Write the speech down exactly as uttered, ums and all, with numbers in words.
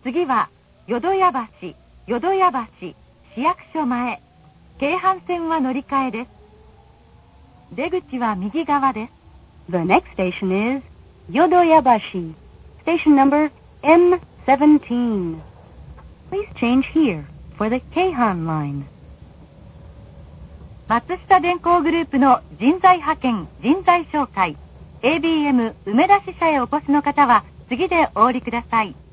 次は淀屋橋、淀屋橋、市役所前、京阪線は乗り換えです。出口は右側です。 The next station is Yodoyabashi, station numberエムセブンティーン. Please change here for the Keihan line. 松下電工グループの人材派遣、人材紹介、エービーエム 梅田支社へお越しの方は次でお降りください。